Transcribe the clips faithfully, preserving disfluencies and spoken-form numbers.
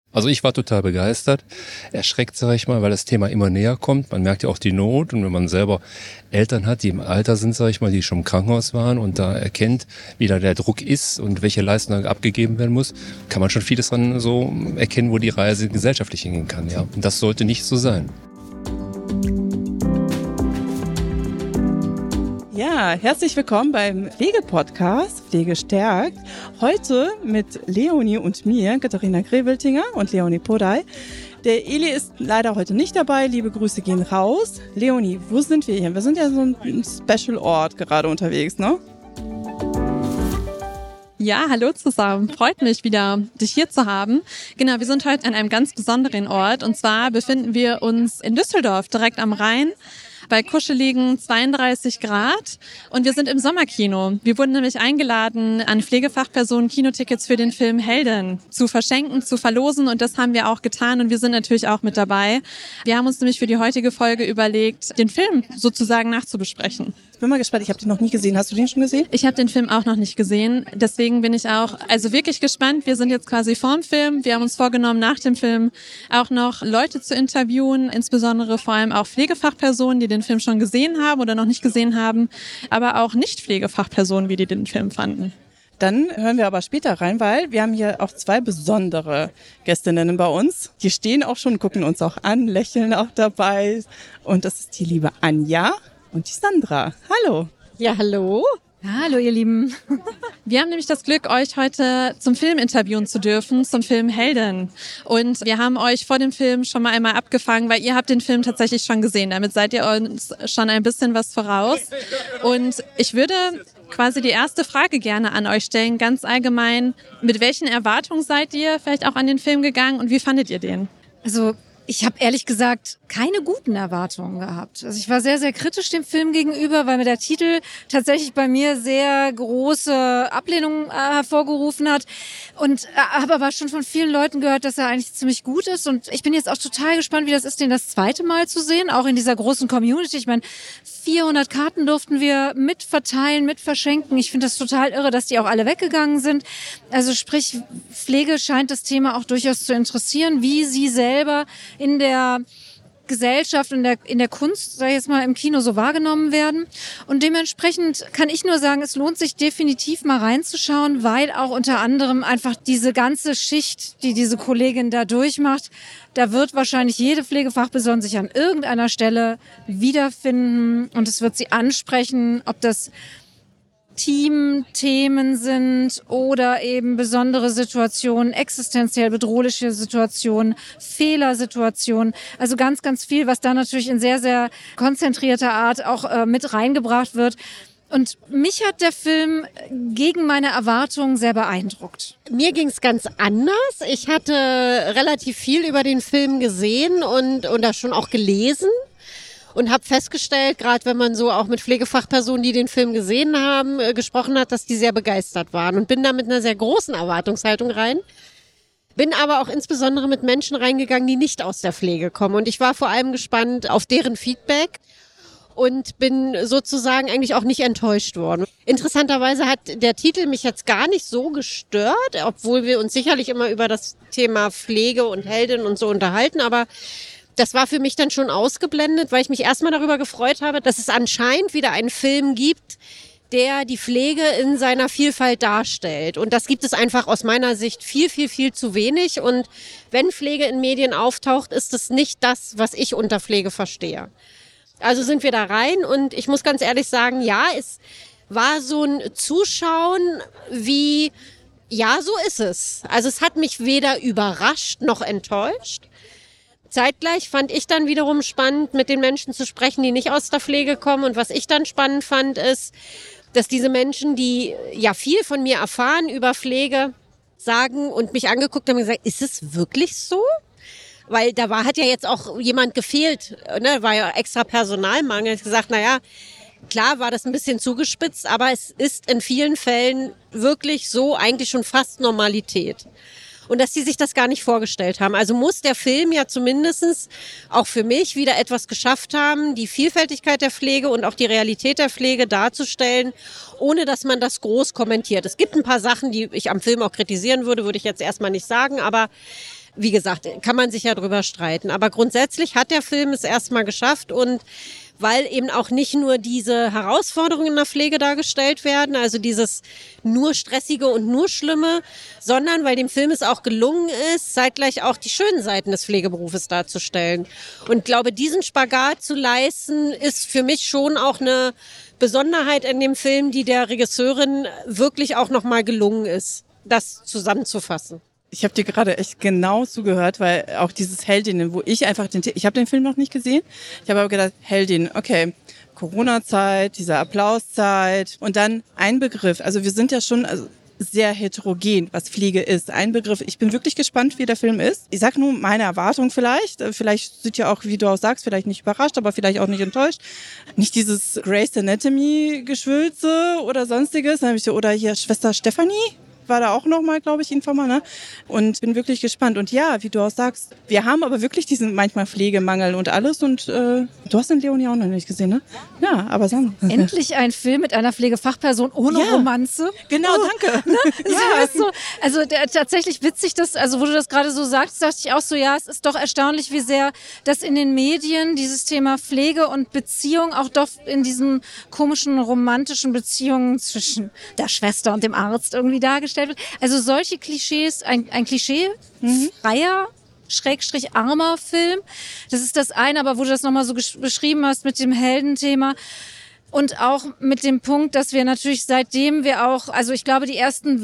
Also ich war total begeistert, erschreckt, sage ich mal, weil das Thema immer näher kommt. Man merkt ja auch die Not, und wenn man selber Eltern hat, die im Alter sind, sage ich mal, die schon im Krankenhaus waren und da erkennt, wie da der Druck ist und welche Leistung abgegeben werden muss, kann man schon vieles dran so erkennen, wo die Reise gesellschaftlich hingehen kann. Ja. Und das sollte nicht so sein. Ja, herzlich willkommen beim Pflegepodcast Pflege stärkt. Heute mit Leonie und mir, Katharina Greweltinger und Leonie Podai. Der Eli ist leider heute nicht dabei. Liebe Grüße gehen raus. Leonie, wo sind wir hier? Wir sind ja so ein Special-Ort gerade unterwegs, ne? Ja, hallo zusammen. Freut mich wieder, dich hier zu haben. Genau, wir sind heute an einem ganz besonderen Ort. Und zwar befinden wir uns in Düsseldorf, direkt am Rhein, bei kuscheligen zweiunddreißig Grad, und wir sind im Sommerkino. Wir wurden nämlich eingeladen, an Pflegefachpersonen Kinotickets für den Film Helden zu verschenken, zu verlosen, und das haben wir auch getan, und wir sind natürlich auch mit dabei. Wir haben uns nämlich für die heutige Folge überlegt, den Film sozusagen nachzubesprechen. Ich bin mal gespannt, ich habe den noch nie gesehen. Hast du den schon gesehen? Ich habe den Film auch noch nicht gesehen, deswegen bin ich auch also wirklich gespannt. Wir sind jetzt quasi vorm Film. Wir haben uns vorgenommen, nach dem Film auch noch Leute zu interviewen, insbesondere vor allem auch Pflegefachpersonen, die den Film schon gesehen haben oder noch nicht gesehen haben, aber auch Nicht-Pflegefachpersonen, wie die den Film fanden. Dann hören wir aber später rein, weil wir haben hier auch zwei besondere Gästinnen bei uns. Die stehen auch schon, gucken uns auch an, lächeln auch dabei. Und das ist die liebe Anja und die Sandra. Hallo. Ja, hallo. Hallo ihr Lieben. Wir haben nämlich das Glück, euch heute zum Film interviewen zu dürfen, zum Film Helden. Und wir haben euch vor dem Film schon mal einmal abgefangen, weil ihr habt den Film tatsächlich schon gesehen. Damit seid ihr uns schon ein bisschen was voraus. Und ich würde quasi die erste Frage gerne an euch stellen, ganz allgemein. Mit welchen Erwartungen seid ihr vielleicht auch an den Film gegangen und wie fandet ihr den? Also ich habe ehrlich gesagt keine guten Erwartungen gehabt. Also ich war sehr, sehr kritisch dem Film gegenüber, weil mir der Titel tatsächlich bei mir sehr große Ablehnung äh, hervorgerufen hat. Und äh, habe aber schon von vielen Leuten gehört, dass er eigentlich ziemlich gut ist. Und ich bin jetzt auch total gespannt, wie das ist, den das zweite Mal zu sehen, auch in dieser großen Community. Ich meine, vierhundert Karten durften wir mit verteilen, mit verschenken. Ich finde das total irre, dass die auch alle weggegangen sind. Also sprich, Pflege scheint das Thema auch durchaus zu interessieren, wie sie selber in der Gesellschaft, in der, in der Kunst, sag ich jetzt mal, im Kino so wahrgenommen werden. Und dementsprechend kann ich nur sagen, es lohnt sich definitiv mal reinzuschauen, weil auch unter anderem einfach diese ganze Schicht, die diese Kollegin da durchmacht, da wird wahrscheinlich jede Pflegefachperson sich an irgendeiner Stelle wiederfinden und es wird sie ansprechen, ob das Teamthemen sind oder eben besondere Situationen, existenziell bedrohliche Situationen, Fehlersituationen. Also ganz, ganz viel, was da natürlich in sehr, sehr konzentrierter Art auch äh, mit reingebracht wird. Und mich hat der Film gegen meine Erwartungen sehr beeindruckt. Mir ging's ganz anders. Ich hatte relativ viel über den Film gesehen und, und das schon auch gelesen. Und habe festgestellt, gerade wenn man so auch mit Pflegefachpersonen, die den Film gesehen haben, äh, gesprochen hat, dass die sehr begeistert waren. Und bin da mit einer sehr großen Erwartungshaltung rein. Bin aber auch insbesondere mit Menschen reingegangen, die nicht aus der Pflege kommen. Und ich war vor allem gespannt auf deren Feedback und bin sozusagen eigentlich auch nicht enttäuscht worden. Interessanterweise hat der Titel mich jetzt gar nicht so gestört, obwohl wir uns sicherlich immer über das Thema Pflege und Heldin und so unterhalten, aber das war für mich dann schon ausgeblendet, weil ich mich erstmal darüber gefreut habe, dass es anscheinend wieder einen Film gibt, der die Pflege in seiner Vielfalt darstellt. Und das gibt es einfach aus meiner Sicht viel, viel, viel zu wenig. Und wenn Pflege in Medien auftaucht, ist es nicht das, was ich unter Pflege verstehe. Also sind wir da rein und ich muss ganz ehrlich sagen, ja, es war so ein Zuschauen wie, ja, so ist es. Also es hat mich weder überrascht noch enttäuscht. Zeitgleich fand ich dann wiederum spannend, mit den Menschen zu sprechen, die nicht aus der Pflege kommen. Und was ich dann spannend fand, ist, dass diese Menschen, die ja viel von mir erfahren über Pflege, sagen und mich angeguckt haben und gesagt, ist es wirklich so? Weil da war, hat ja jetzt auch jemand gefehlt, ne? War ja extra Personalmangel. Ich gesagt, naja, klar war das ein bisschen zugespitzt, aber es ist in vielen Fällen wirklich so eigentlich schon fast Normalität. Und dass die sich das gar nicht vorgestellt haben. Also muss der Film ja zumindestens auch für mich wieder etwas geschafft haben, die Vielfältigkeit der Pflege und auch die Realität der Pflege darzustellen, ohne dass man das groß kommentiert. Es gibt ein paar Sachen, die ich am Film auch kritisieren würde, würde ich jetzt erstmal nicht sagen, aber wie gesagt, kann man sich ja drüber streiten. Aber grundsätzlich hat der Film es erstmal geschafft und weil eben auch nicht nur diese Herausforderungen in der Pflege dargestellt werden, also dieses nur Stressige und nur Schlimme, sondern weil dem Film es auch gelungen ist, zeitgleich auch die schönen Seiten des Pflegeberufes darzustellen. Und ich glaube, diesen Spagat zu leisten, ist für mich schon auch eine Besonderheit in dem Film, die der Regisseurin wirklich auch nochmal gelungen ist, das zusammenzufassen. Ich habe dir gerade echt genau zugehört, weil auch dieses Heldinnen, wo ich einfach den, ich habe den Film noch nicht gesehen, ich habe aber gedacht, Heldin, okay, Corona-Zeit, diese Applauszeit und dann ein Begriff, also wir sind ja schon also sehr heterogen, was Pflege ist. Ein Begriff, ich bin wirklich gespannt, wie der Film ist. Ich sag nur meine Erwartung vielleicht, vielleicht sind ja auch, wie du auch sagst, vielleicht nicht überrascht, aber vielleicht auch nicht enttäuscht. Nicht dieses Grey's Anatomy-Geschwülze oder sonstiges, dann habe ich so, oder hier Schwester Stefanie, war da auch nochmal, glaube ich, irgendwann mal, ne? Und bin wirklich gespannt. Und ja, wie du auch sagst, wir haben aber wirklich diesen manchmal Pflegemangel und alles. Und äh, du hast den Leonie auch noch nicht gesehen, ne? Ja, aber sagen. Endlich ein Film mit einer Pflegefachperson ohne Ja. Romanze. Genau, danke. Ne? Ja. Ja. Ist so, also der, tatsächlich witzig, dass, also wo du das gerade so sagst, dachte ich auch so, ja, es ist doch erstaunlich, wie sehr das in den Medien dieses Thema Pflege und Beziehung auch doch in diesen komischen romantischen Beziehungen zwischen der Schwester und dem Arzt irgendwie dargestellt wird. Also solche Klischees, ein, ein Klischee Mhm. freier Schrägstrich armer Film. Das ist das eine, aber wo du das nochmal so gesch- beschrieben hast mit dem Heldenthema und auch mit dem Punkt, dass wir natürlich seitdem wir auch, also ich glaube, die ersten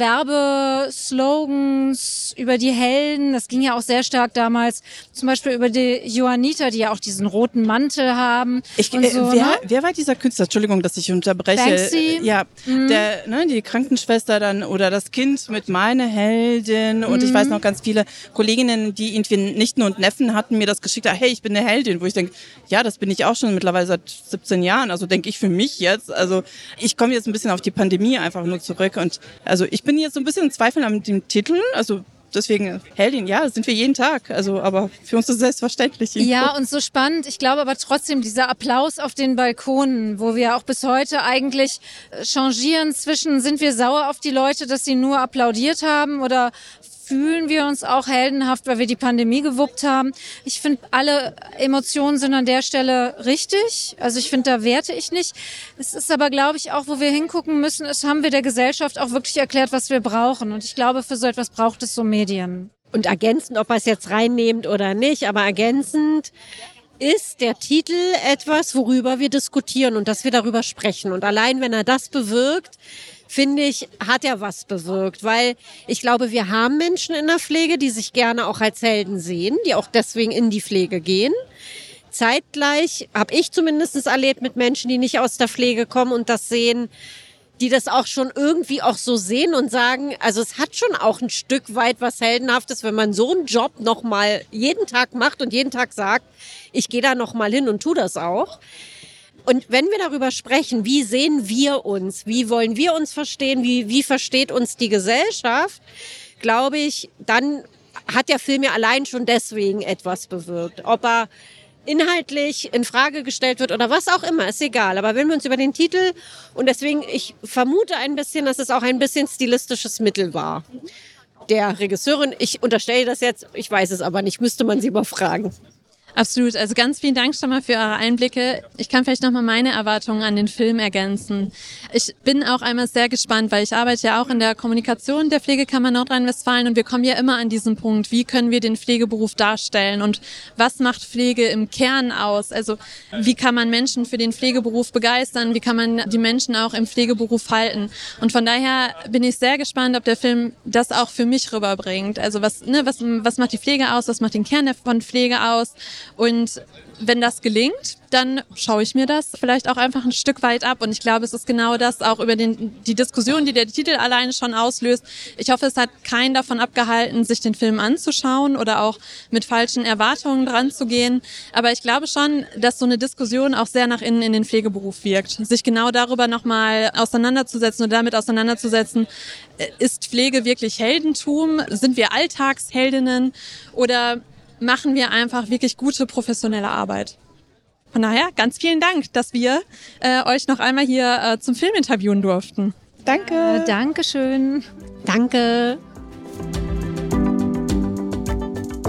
Werbeslogans über die Helden, das ging ja auch sehr stark damals, zum Beispiel über die Johanniter, die ja auch diesen roten Mantel haben. Ich, und äh, so, wer, ne? wer war dieser Künstler? Entschuldigung, dass ich unterbreche. Banksy. Ja, Mhm. der, ne, die Krankenschwester dann oder das Kind mit meine Heldin und ich Mhm. weiß noch ganz viele Kolleginnen, die irgendwie Nichten und Neffen hatten, mir das geschickt, hey, ich bin eine Heldin, wo ich denke, ja, das bin ich auch schon mittlerweile seit siebzehn Jahren, also denke ich für mich jetzt, also ich komme jetzt ein bisschen auf die Pandemie einfach nur zurück und also ich bin jetzt so ein bisschen in Zweifel an dem Titel, also deswegen Heldin, ja, das sind wir jeden Tag, also aber für uns ist es selbstverständlich. Ja, und so spannend. Ich glaube aber trotzdem, dieser Applaus auf den Balkonen, wo wir auch bis heute eigentlich äh, changieren zwischen, sind wir sauer auf die Leute, dass sie nur applaudiert haben oder fühlen wir uns auch heldenhaft, weil wir die Pandemie gewuppt haben. Ich finde, alle Emotionen sind an der Stelle richtig. Also ich finde, da werte ich nicht. Es ist aber, glaube ich, auch, wo wir hingucken müssen, ist, haben wir der Gesellschaft auch wirklich erklärt, was wir brauchen. Und ich glaube, für so etwas braucht es so Medien. Und ergänzend, ob er es jetzt reinnehmt oder nicht, aber ergänzend ist der Titel etwas, worüber wir diskutieren und dass wir darüber sprechen. Und allein, wenn er das bewirkt, finde ich, hat er was bewirkt, weil ich glaube, wir haben Menschen in der Pflege, die sich gerne auch als Helden sehen, die auch deswegen in die Pflege gehen. Zeitgleich habe ich zumindest erlebt mit Menschen, die nicht aus der Pflege kommen und das sehen, die das auch schon irgendwie auch so sehen und sagen, also es hat schon auch ein Stück weit was Heldenhaftes, wenn man so einen Job nochmal jeden Tag macht und jeden Tag sagt, ich gehe da nochmal hin und tu das auch. Und wenn wir darüber sprechen, wie sehen wir uns, wie wollen wir uns verstehen, wie, wie versteht uns die Gesellschaft, glaube ich, dann hat der Film ja allein schon deswegen etwas bewirkt. Ob er inhaltlich in Frage gestellt wird oder was auch immer, ist egal. Aber wenn wir uns über den Titel, und deswegen, ich vermute ein bisschen, dass es auch ein bisschen stilistisches Mittel war. Der Regisseurin, ich unterstelle das jetzt, ich weiß es aber nicht, müsste man sie mal fragen. Absolut. Also ganz vielen Dank schon mal für eure Einblicke. Ich kann vielleicht nochmal meine Erwartungen an den Film ergänzen. Ich bin auch einmal sehr gespannt, weil ich arbeite ja auch in der Kommunikation der Pflegekammer Nordrhein-Westfalen und wir kommen ja immer an diesen Punkt, wie können wir den Pflegeberuf darstellen und was macht Pflege im Kern aus? Also wie kann man Menschen für den Pflegeberuf begeistern? Wie kann man die Menschen auch im Pflegeberuf halten? Und von daher bin ich sehr gespannt, ob der Film das auch für mich rüberbringt. Also was, ne, was, was macht die Pflege aus? Was macht den Kern von Pflege aus? Und wenn das gelingt, dann schaue ich mir das vielleicht auch einfach ein Stück weit ab. Und ich glaube, es ist genau das auch über den, die Diskussion, die der Titel alleine schon auslöst. Ich hoffe, es hat keinen davon abgehalten, sich den Film anzuschauen oder auch mit falschen Erwartungen dran zu gehen. Aber ich glaube schon, dass so eine Diskussion auch sehr nach innen in den Pflegeberuf wirkt. Sich genau darüber nochmal auseinanderzusetzen und damit auseinanderzusetzen, ist Pflege wirklich Heldentum? Sind wir Alltagsheldinnen? Oder machen wir einfach wirklich gute professionelle Arbeit? Von daher ganz vielen Dank, dass wir äh, euch noch einmal hier äh, zum Film interviewen durften. Danke. Äh, Dankeschön. Danke.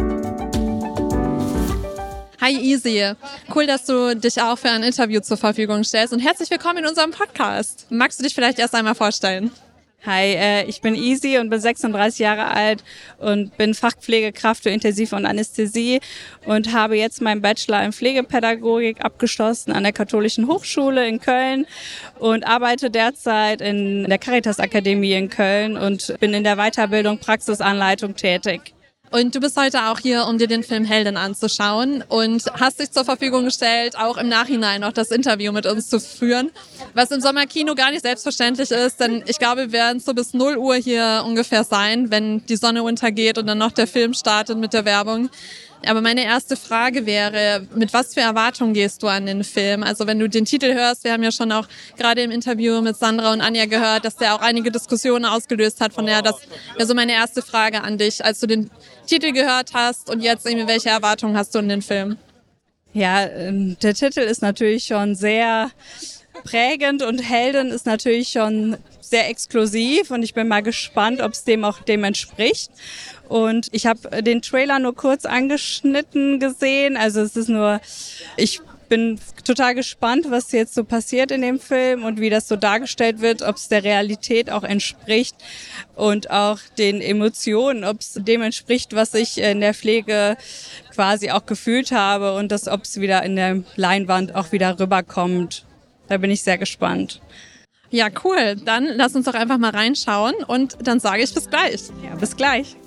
Hi Easy, cool, dass du dich auch für ein Interview zur Verfügung stellst und herzlich willkommen in unserem Podcast. Magst du dich vielleicht erst einmal vorstellen? Hi, äh, ich bin Easy und bin sechsunddreißig Jahre alt und bin Fachpflegekraft für Intensiv- und Anästhesie und habe jetzt meinen Bachelor in Pflegepädagogik abgeschlossen an der Katholischen Hochschule in Köln und arbeite derzeit in der Caritas Akademie in Köln und bin in der Weiterbildung Praxisanleitung tätig. Und du bist heute auch hier, um dir den Film Heldin anzuschauen und hast dich zur Verfügung gestellt, auch im Nachhinein noch das Interview mit uns zu führen, was im Sommerkino gar nicht selbstverständlich ist, denn ich glaube, wir werden so bis null Uhr hier ungefähr sein, wenn die Sonne untergeht und dann noch der Film startet mit der Werbung. Aber meine erste Frage wäre, mit was für Erwartungen gehst du an den Film? Also wenn du den Titel hörst, wir haben ja schon auch gerade im Interview mit Sandra und Anja gehört, dass der auch einige Diskussionen ausgelöst hat. Von daher, das wäre so meine erste Frage an dich, als du den Titel gehört hast und jetzt irgendwie, welche Erwartungen hast du in den Film? Ja, ähm, der Titel ist natürlich schon sehr prägend und Heldin ist natürlich schon sehr exklusiv und ich bin mal gespannt, ob es dem auch dem entspricht. Und ich habe den Trailer nur kurz angeschnitten gesehen, also es ist nur, ich bin total gespannt, was jetzt so passiert in dem Film und wie das so dargestellt wird, ob es der Realität auch entspricht und auch den Emotionen, ob es dem entspricht, was ich in der Pflege quasi auch gefühlt habe und das, ob es wieder in der Leinwand auch wieder rüberkommt. Da bin ich sehr gespannt. Ja, cool. Dann lass uns doch einfach mal reinschauen und dann sage ich bis gleich. Ja, bis gleich.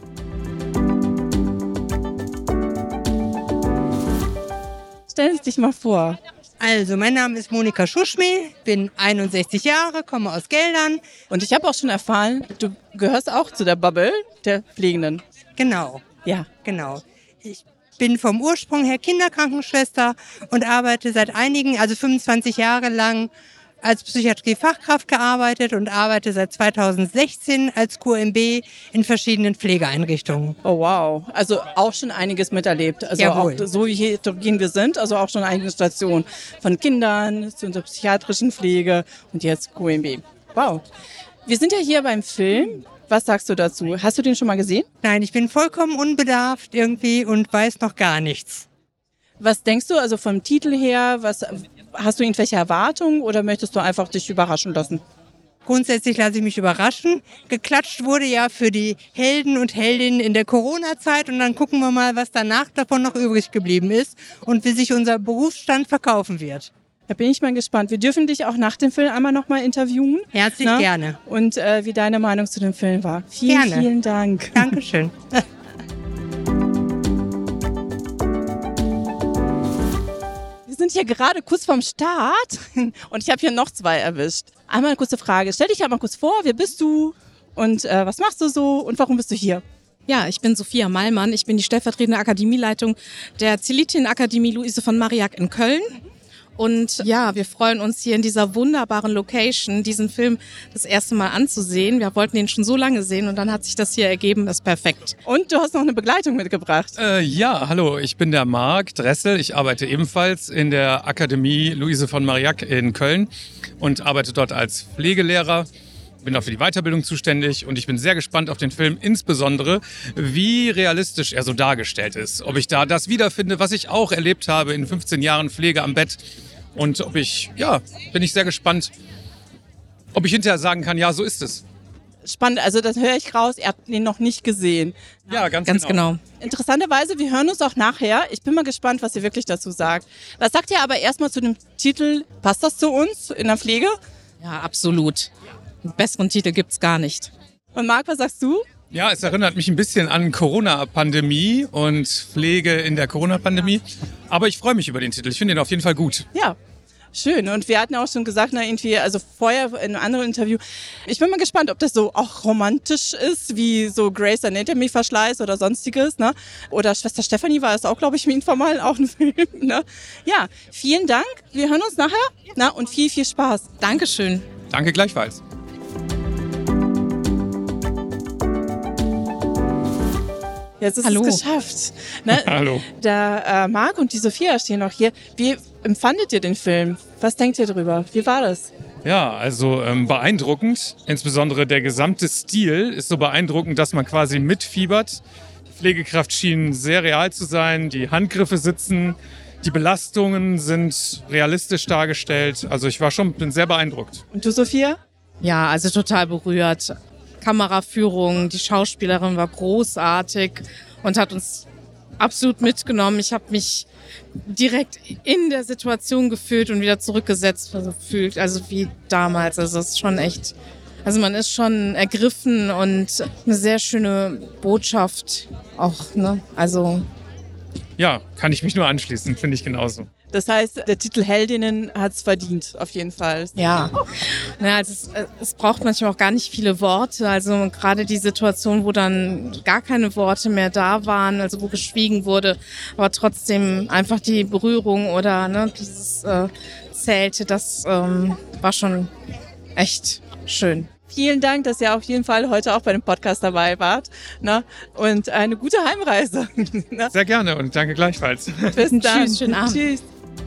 Stell dich mal vor. Also, mein Name ist Monika Schuschme, bin einundsechzig Jahre, komme aus Geldern. Und ich habe auch schon erfahren, du gehörst auch zu der Bubble der Pflegenden. Genau, Ja. genau. Ich bin vom Ursprung her Kinderkrankenschwester und arbeite seit einigen, also fünfundzwanzig Jahre lang als Psychiatrie-Fachkraft gearbeitet und arbeite seit zweitausendsechzehn als Q M B in verschiedenen Pflegeeinrichtungen. Oh wow, also auch schon einiges miterlebt. Also Jawohl. auch so wie heterogen wir sind, also auch schon einige Stationen von Kindern zu unserer psychiatrischen Pflege und jetzt Q M B. Wow. Wir sind ja hier beim Film. Was sagst du dazu? Hast du den schon mal gesehen? Nein, ich bin vollkommen unbedarft irgendwie und weiß noch gar nichts. Was denkst du also vom Titel her? Was, hast du irgendwelche Erwartungen oder möchtest du einfach dich überraschen lassen? Grundsätzlich lasse ich mich überraschen. Geklatscht wurde ja für die Helden und Heldinnen in der Corona-Zeit und dann gucken wir mal, was danach davon noch übrig geblieben ist und wie sich unser Berufsstand verkaufen wird. Da bin ich mal gespannt. Wir dürfen dich auch nach dem Film einmal nochmal interviewen. Herzlich Na? gerne. Und äh, wie deine Meinung zu dem Film war. Vielen, Gerne. vielen Dank. Dankeschön. Wir sind hier gerade kurz vorm Start und ich habe hier noch zwei erwischt. Einmal eine kurze Frage. Stell dich einmal kurz vor, wer bist du und äh, was machst du so und warum bist du hier? Ja, ich bin Sophia Mallmann. Ich bin die stellvertretende Akademieleitung der Zelitin-Akademie Luise von Mariac in Köln. Und ja, wir freuen uns hier in dieser wunderbaren Location, diesen Film das erste Mal anzusehen. Wir wollten ihn schon so lange sehen und dann hat sich das hier ergeben. Das ist perfekt. Und du hast noch eine Begleitung mitgebracht. Äh, ja, hallo, ich bin der Marc Dressel. Ich arbeite ebenfalls in der Akademie Luise von Mariac in Köln und arbeite dort als Pflegelehrer. Bin auch für die Weiterbildung zuständig und ich bin sehr gespannt auf den Film, insbesondere wie realistisch er so dargestellt ist. Ob ich da das wiederfinde, was ich auch erlebt habe in fünfzehn Jahren Pflege am Bett. Und ob ich, ja, bin ich sehr gespannt, ob ich hinterher sagen kann, ja, so ist es. Spannend, also das höre ich raus, ihr habt ihn noch nicht gesehen. Ja, ganz, Ganz genau. Interessanterweise, wir hören uns auch nachher. Ich bin mal gespannt, was ihr wirklich dazu sagt. Was sagt ihr aber erstmal zu dem Titel? Passt das zu uns in der Pflege? Ja, absolut. Einen besseren Titel gibt's gar nicht. Und Marc, was sagst du? Ja, es erinnert mich ein bisschen an Corona-Pandemie und Pflege in der Corona-Pandemie. Aber ich freue mich über den Titel. Ich finde ihn auf jeden Fall gut. Ja, schön. Und wir hatten auch schon gesagt, na, irgendwie, also vorher in einem anderen Interview, ich bin mal gespannt, ob das so auch romantisch ist, wie so Grey's Anatomy-Verschleiß oder sonstiges, ne? Oder Schwester Stefanie war es auch, glaube ich, im Informal auch ein Film, ne? Ja, vielen Dank. Wir hören uns nachher, na, und viel, viel Spaß. Dankeschön. Danke gleichfalls. Jetzt ist Hallo. es geschafft. Ne? Hallo. Der äh, Marc und die Sophia stehen noch hier. Wie empfandet ihr den Film? Was denkt ihr drüber? Wie war das? Ja, also ähm, beeindruckend. Insbesondere der gesamte Stil ist so beeindruckend, dass man quasi mitfiebert. Die Pflegekraft schien sehr real zu sein. Die Handgriffe sitzen. Die Belastungen sind realistisch dargestellt. Also ich war schon, bin sehr beeindruckt. Und du, Sophia? Ja, also total berührt. Kameraführung, die Schauspielerin war großartig und hat uns absolut mitgenommen. Ich habe mich direkt in der Situation gefühlt und wieder zurückgesetzt gefühlt, also wie damals. Also es ist schon echt, also man ist schon ergriffen und eine sehr schöne Botschaft auch, ne? Also Ja, kann ich mich nur anschließen, finde ich genauso. Das heißt, der Titel Heldinnen hat's verdient, auf jeden Fall. ja, naja, also es, es braucht manchmal auch gar nicht viele Worte. Also gerade die Situation, wo dann gar keine Worte mehr da waren, also wo geschwiegen wurde, aber trotzdem einfach die Berührung oder ne, dieses äh, Zählte, das ähm, war schon echt schön. Vielen Dank, dass ihr auf jeden Fall heute auch bei dem Podcast dabei wart. Ne? Und eine gute Heimreise. Ne? Sehr gerne und danke gleichfalls. Bis dann. Tschüss, schönen Abend. Tschüss.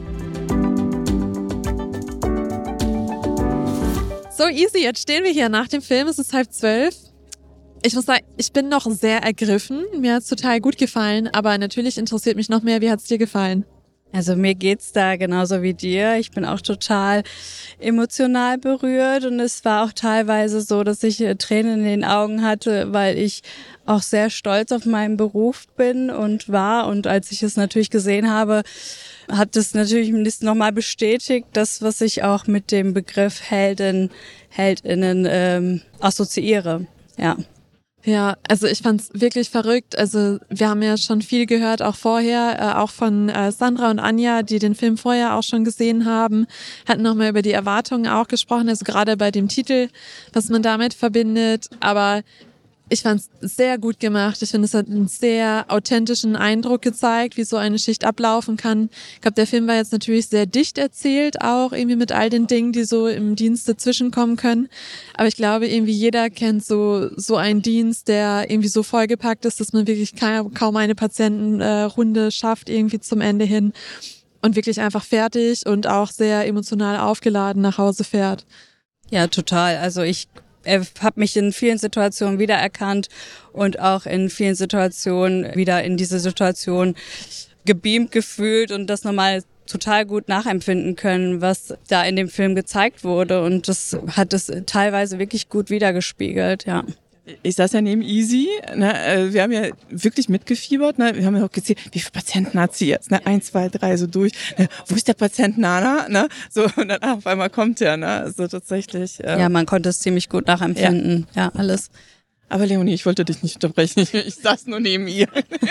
So easy, jetzt stehen wir hier nach dem Film, es ist halb zwölf. Ich muss sagen, ich bin noch sehr ergriffen. Mir hat's total gut gefallen, aber natürlich interessiert mich noch mehr, wie hat's dir gefallen? Also mir geht's da genauso wie dir. Ich bin auch total emotional berührt und es war auch teilweise so, dass ich Tränen in den Augen hatte, weil ich auch sehr stolz auf meinen Beruf bin und war. Und als ich es natürlich gesehen habe, hat es natürlich nochmal bestätigt, das, was ich auch mit dem Begriff Heldin, Heldinnen ähm, assoziiere. Ja. Ja, also ich fand's wirklich verrückt. Also wir haben ja schon viel gehört, auch vorher, äh, auch von äh, Sandra und Anja, die den Film vorher auch schon gesehen haben, hatten nochmal über die Erwartungen auch gesprochen, also gerade bei dem Titel, was man damit verbindet. Aber ich fand's sehr gut gemacht. Ich finde, es hat einen sehr authentischen Eindruck gezeigt, wie so eine Schicht ablaufen kann. Ich glaube, der Film war jetzt natürlich sehr dicht erzählt, auch irgendwie mit all den Dingen, die so im Dienst dazwischenkommen können. Aber ich glaube, irgendwie jeder kennt so so einen Dienst, der irgendwie so vollgepackt ist, dass man wirklich kaum eine Patientenrunde schafft, irgendwie zum Ende hin und wirklich einfach fertig und auch sehr emotional aufgeladen nach Hause fährt. Ja, total. Also ich habe mich in vielen Situationen wiedererkannt und auch in vielen Situationen wieder in diese Situation gebeamt gefühlt und das nochmal total gut nachempfinden können, was da in dem Film gezeigt wurde. Und das hat es teilweise wirklich gut wiedergespiegelt, ja. Ich saß ja neben Easy, ne, wir haben ja wirklich mitgefiebert, ne, wir haben ja auch gezählt, wie viele Patienten hat sie jetzt, ne, eins, zwei, drei, so durch, ne, wo ist der Patient Nana, ne, so, und dann ach, auf einmal kommt der, ne, so tatsächlich. Ähm, Ja, man konnte es ziemlich gut nachempfinden, ja, ja alles. Aber Leonie, ich wollte dich nicht unterbrechen, ich, ich saß nur neben ihr.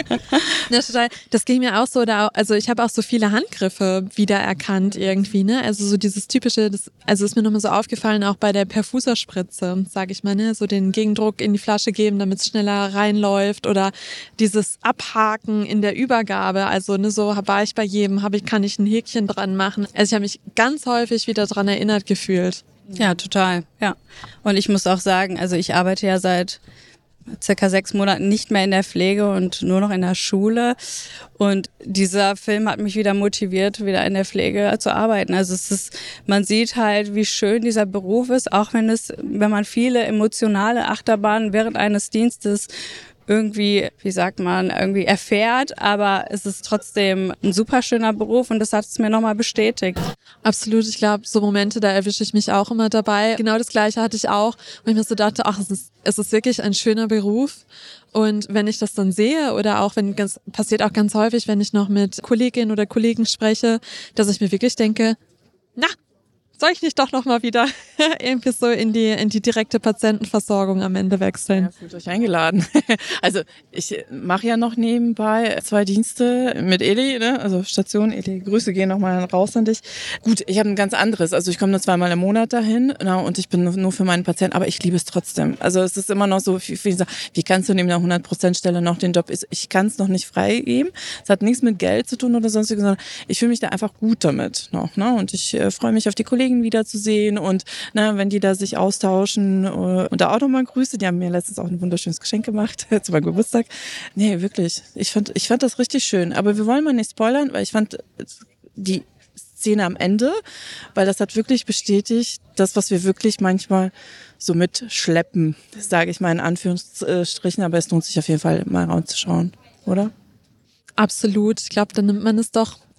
Ja, total. Das ging mir auch so, da, also ich habe auch so viele Handgriffe wiedererkannt irgendwie, ne? Also so dieses typische, das, also ist mir nochmal so aufgefallen, auch bei der Perfuserspritze, sage ich mal, ne? So den Gegendruck in die Flasche geben, damit es schneller reinläuft oder dieses Abhaken in der Übergabe. Also ne, so war ich bei jedem, habe ich, kann ich ein Häkchen dran machen. Also ich habe mich ganz häufig wieder dran erinnert gefühlt. Ja, total, ja. Und ich muss auch sagen, also ich arbeite ja seit circa sechs Monaten nicht mehr in der Pflege und nur noch in der Schule. Und dieser Film hat mich wieder motiviert, wieder in der Pflege zu arbeiten. Also es ist, man sieht halt, wie schön dieser Beruf ist, auch wenn es, wenn man viele emotionale Achterbahnen während eines Dienstes irgendwie, wie sagt man, irgendwie erfährt, aber es ist trotzdem ein super schöner Beruf und das hat es mir nochmal bestätigt. Absolut, ich glaube, so Momente, da erwische ich mich auch immer dabei. Genau das Gleiche hatte ich auch, wo ich mir so dachte, ach, es ist, es ist wirklich ein schöner Beruf. Und wenn ich das dann sehe oder auch wenn, ganz, passiert auch ganz häufig, wenn ich noch mit Kolleginnen oder Kollegen spreche, dass ich mir wirklich denke, na, soll ich nicht doch nochmal wieder irgendwie so in die in die direkte Patientenversorgung am Ende wechseln? Ja, fühlt euch eingeladen. Also ich mache ja noch nebenbei zwei Dienste mit Eli, ne? Also Station Eli, Grüße gehen nochmal raus an dich. Gut, ich habe ein ganz anderes, also ich komme nur zweimal im Monat dahin, na, und ich bin nur für meinen Patienten, aber ich liebe es trotzdem. Also es ist immer noch so, wie, wie, wie kannst du neben einer hundert Prozent Stelle noch den Job, ich kann es noch nicht freigeben. Es hat nichts mit Geld zu tun oder sonstiges, sondern ich fühle mich da einfach gut damit noch, ne? Und ich äh, freue mich auf die Kollegen wiederzusehen und ne, wenn die da sich austauschen und da auch nochmal Grüße, die haben mir letztens auch ein wunderschönes Geschenk gemacht zu meinem Geburtstag. Nee, wirklich, ich fand, ich fand das richtig schön, aber wir wollen mal nicht spoilern, weil ich fand die Szene am Ende, weil das hat wirklich bestätigt, das, was wir wirklich manchmal so mitschleppen, sage ich mal in Anführungsstrichen, aber es lohnt sich auf jeden Fall mal rauszuschauen, oder? Absolut, ich glaube, dann nimmt man es doch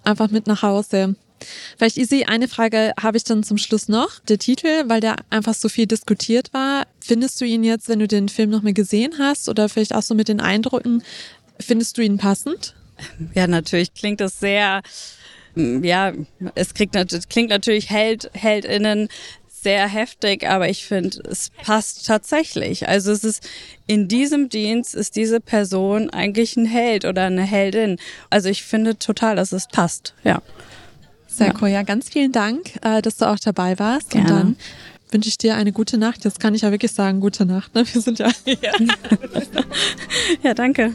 einfach mit nach Hause. Vielleicht, Isi, eine Frage habe ich dann zum Schluss noch. Der Titel, weil der einfach so viel diskutiert war. Findest du ihn jetzt, wenn du den Film noch mal gesehen hast oder vielleicht auch so mit den Eindrücken, findest du ihn passend? Ja, natürlich klingt das sehr, ja, es klingt, klingt natürlich Held, HeldInnen sehr heftig, aber ich finde, es passt tatsächlich. Also es ist, in diesem Dienst ist diese Person eigentlich ein Held oder eine Heldin. Also ich finde total, dass es passt, ja. Sehr cool. Ja, ganz vielen Dank, dass du auch dabei warst. Gerne. Und dann wünsche ich dir eine gute Nacht. Jetzt kann ich ja wirklich sagen, gute Nacht. Ne? Wir sind ja... Ja, ja, danke.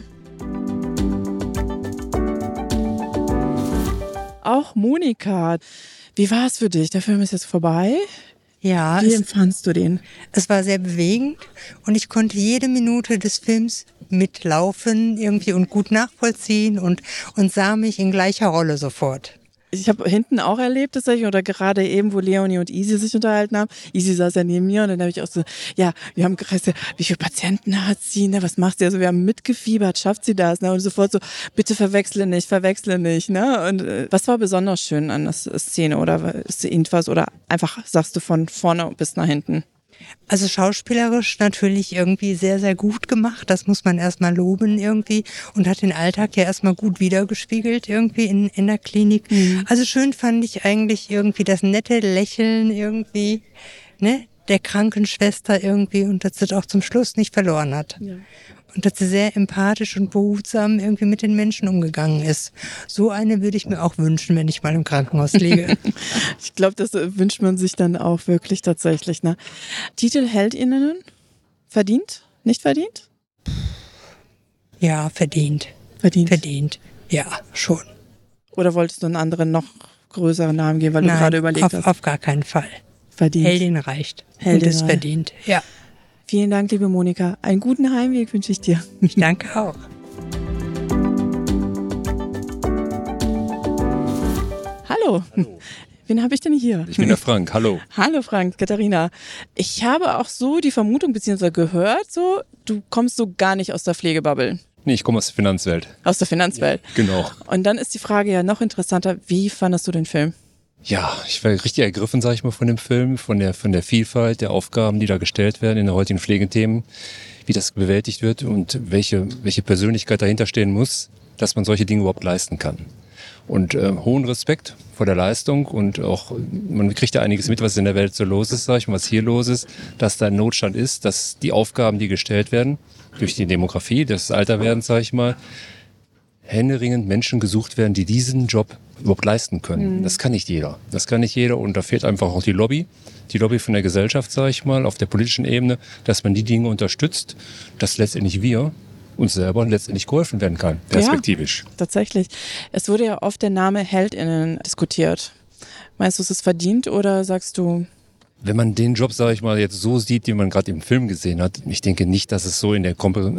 Auch Monika, wie war es für dich? Der Film ist jetzt vorbei. Ja, Wie es, empfandst du den? es war sehr bewegend und ich konnte jede Minute des Films mitlaufen irgendwie und gut nachvollziehen und, und sah mich in gleicher Rolle sofort. Ich habe hinten auch erlebt, tatsächlich, oder gerade eben, wo Leonie und Isi sich unterhalten haben. Isi saß ja neben mir und dann habe ich auch so, ja, wir haben gesagt, ja, wie viele Patienten hat sie, ne, was macht sie? Also wir haben mitgefiebert, schafft sie das, ne? Und sofort so, bitte verwechsle nicht, verwechsle nicht, ne? Und äh, was war besonders schön an der Szene oder ist irgendwas oder einfach sagst du von vorne bis nach hinten? Also schauspielerisch natürlich irgendwie sehr, sehr gut gemacht. Das muss man erstmal loben irgendwie und hat den Alltag ja erstmal gut wiedergespiegelt irgendwie in, in der Klinik. Mhm. Also schön fand ich eigentlich irgendwie das nette Lächeln irgendwie, ne, der Krankenschwester irgendwie und dass sie das auch zum Schluss nicht verloren hat. Ja. Und dass sie sehr empathisch und behutsam irgendwie mit den Menschen umgegangen ist. So eine würde ich mir auch wünschen, wenn ich mal im Krankenhaus liege. Ich glaube, das wünscht man sich dann auch wirklich tatsächlich. Ne? Titel HeldInnen? Verdient? Nicht verdient? Ja, verdient. Verdient? Verdient, ja, schon. Oder wolltest du einen anderen, noch größeren Namen geben, weil Nein, du gerade überlegt auf, hast? auf gar keinen Fall. Verdient. Heldin reicht. Heldin und ist reicht. verdient, ja. Vielen Dank, liebe Monika. Einen guten Heimweg wünsche ich dir. Ich danke auch. Hallo. Hallo. Wen habe ich denn hier? Ich bin der Frank, hallo. Hallo Frank, Katharina. Ich habe auch so die Vermutung bzw. gehört, so du kommst so gar nicht aus der Pflegebubble. Nee, ich komme aus der Finanzwelt. Aus der Finanzwelt. Ja, genau. Und dann ist die Frage ja noch interessanter, wie fandest du den Film? Ja, ich war richtig ergriffen, sage ich mal, von dem Film, von der, von der Vielfalt der Aufgaben, die da gestellt werden in den heutigen Pflegethemen, wie das bewältigt wird und welche, welche Persönlichkeit dahinter stehen muss, dass man solche Dinge überhaupt leisten kann. Und äh, hohen Respekt vor der Leistung und auch, man kriegt ja einiges mit, was in der Welt so los ist, sag ich mal, was hier los ist, dass da ein Notstand ist, dass die Aufgaben, die gestellt werden, durch die Demografie, das Alterwerden, sag ich mal, händeringend Menschen gesucht werden, die diesen Job überhaupt leisten können. Mhm. Das kann nicht jeder. Das kann nicht jeder und da fehlt einfach auch die Lobby, die Lobby von der Gesellschaft, sage ich mal, auf der politischen Ebene, dass man die Dinge unterstützt, dass letztendlich wir uns selber letztendlich geholfen werden kann, perspektivisch. Ja, tatsächlich. Es wurde ja oft der Name HeldInnen diskutiert. Meinst du, es ist verdient oder sagst du... Wenn man den Job, sage ich mal, jetzt so sieht, den man gerade im Film gesehen hat, ich denke nicht, dass es so in der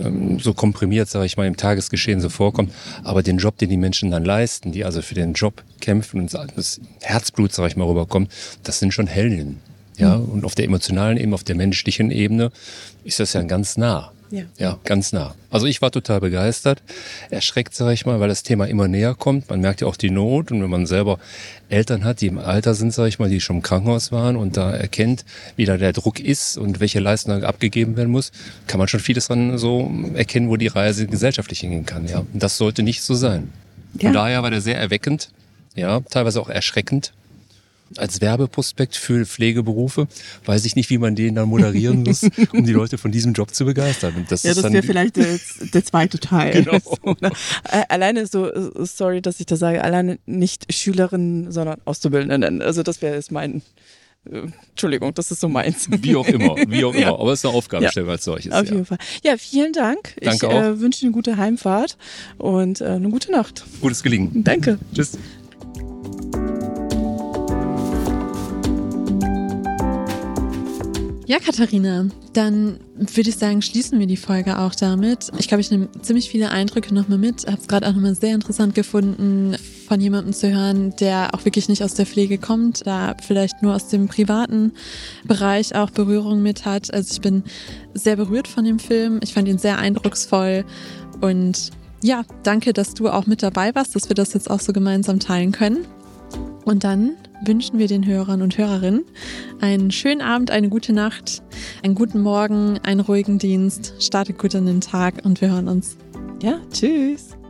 so komprimiert, sage ich mal, im Tagesgeschehen so vorkommt, aber den Job, den die Menschen dann leisten, die also für den Job kämpfen und das Herzblut, sage ich mal, rüberkommt, das sind schon Heldinnen. Ja, mhm. Und auf der emotionalen Ebene, auf der menschlichen Ebene ist das ja ganz nah. Ja. ja, ganz nah. Also ich war total begeistert, erschreckt, sage ich mal, weil das Thema immer näher kommt. Man merkt ja auch die Not und wenn man selber Eltern hat, die im Alter sind, sage ich mal, die schon im Krankenhaus waren und da erkennt, wie da der Druck ist und welche Leistung abgegeben werden muss, kann man schon vieles dran so erkennen, wo die Reise gesellschaftlich hingehen kann. Ja, und das sollte nicht so sein. Ja. Von daher war der sehr erweckend, ja, teilweise auch erschreckend. Als Werbeprospekt für Pflegeberufe weiß ich nicht, wie man den dann moderieren muss, um die Leute von diesem Job zu begeistern. Und das ja, ist das wäre vielleicht der, der zweite Teil. Genau. So, ne? Alleine so, sorry, dass ich das sage, alleine nicht Schülerinnen, sondern Auszubildenden. Also das wäre jetzt mein, äh, Entschuldigung, das ist so meins. Wie auch immer, wie auch immer. Ja. Aber es ist eine Aufgabenstellung ja. als solches. Auf ja. jeden Fall. Ja, vielen Dank. Danke ich auch. äh, wünsche eine gute Heimfahrt und äh, eine gute Nacht. Gutes Gelingen. Danke. Tschüss. Ja, Katharina, dann würde ich sagen, schließen wir die Folge auch damit. Ich glaube, ich nehme ziemlich viele Eindrücke nochmal mit. Habe es gerade auch nochmal sehr interessant gefunden, von jemandem zu hören, der auch wirklich nicht aus der Pflege kommt, da vielleicht nur aus dem privaten Bereich auch Berührung mit hat. Also ich bin sehr berührt von dem Film. Ich fand ihn sehr eindrucksvoll und Ja, danke, dass du auch mit dabei warst, dass wir das jetzt auch so gemeinsam teilen können. Und dann wünschen wir den Hörern und Hörerinnen einen schönen Abend, eine gute Nacht, einen guten Morgen, einen ruhigen Dienst. Startet gut in den Tag und wir hören uns. Ja, tschüss.